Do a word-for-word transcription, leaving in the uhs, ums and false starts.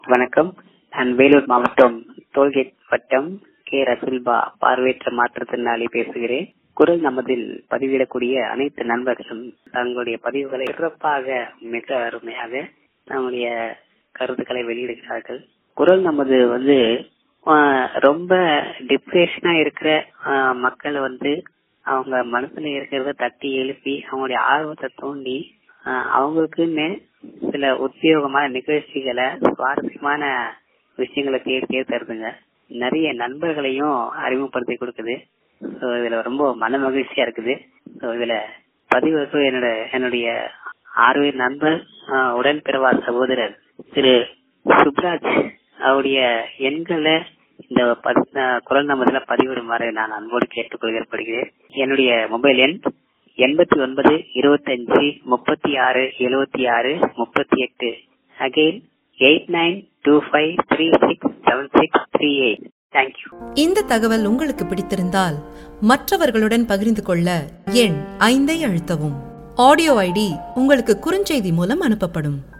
வணக்கம். நான் வேலூர் மாவட்டம் டோல்கேட் வட்டம் கே ரசுல்பா பார்வையற்ற மாற்றுத்திறனாளி பேசுகிறேன். குரல் நமதில் பதிவிடக்கூடிய அனைத்து நண்பர்களும் தங்களுடைய பதிவுகளை சிறப்பாக மிக அருமையாக நம்முடைய கருத்துக்களை வெளியிடுகிறார்கள். குரல் நமது வந்து ரொம்ப டிப்ரெஷனா இருக்கிற மக்கள் வந்து அவங்க மனசுல இருக்கிறத தட்டி எழுப்பி அவங்களுடைய ஆர்வத்தை தூண்டி அவங்களுக்குன்னு சில உத்தியோகமான நிகழ்ச்சிகளை சுவாரஸ்யமான விஷயங்களை தேடி தேடி தருதுங்க. நிறைய நண்பர்களையும் அறிமுகப்படுத்தி கொடுக்குது. ஸோ இதுல ரொம்ப மன மகிழ்ச்சியா இருக்குது. ஸோ இதுல பதிவு என்னோட என்னுடைய ஆறு நண்பர் உடன்பிறவா சகோதரர் திரு சுப்ராஜ் அவருடைய எண்களை இந்த குரல் நமதுல பதிவிடுமாறு நான் அன்போடு கேட்டுக்கொள்கிறேன். என்னுடைய மொபைல் எண் எண்பத்தி ஒன்பது இருபத்தி அஞ்சு முப்பத்தி ஆறு எழுபத்தி ஆறு முப்பத்தி எட்டு. Again eight nine two five three six seven six three eight. Thank you. இந்த தகவல் உங்களுக்கு பிடித்திருந்தால் மற்றவர்களுடன் பகிர்ந்து கொள்ள எண் ஐந்தை அழுத்தவும். ஆடியோ ஐடி உங்களுக்கு குறுஞ்செய்தி மூலம் அனுப்பப்படும்.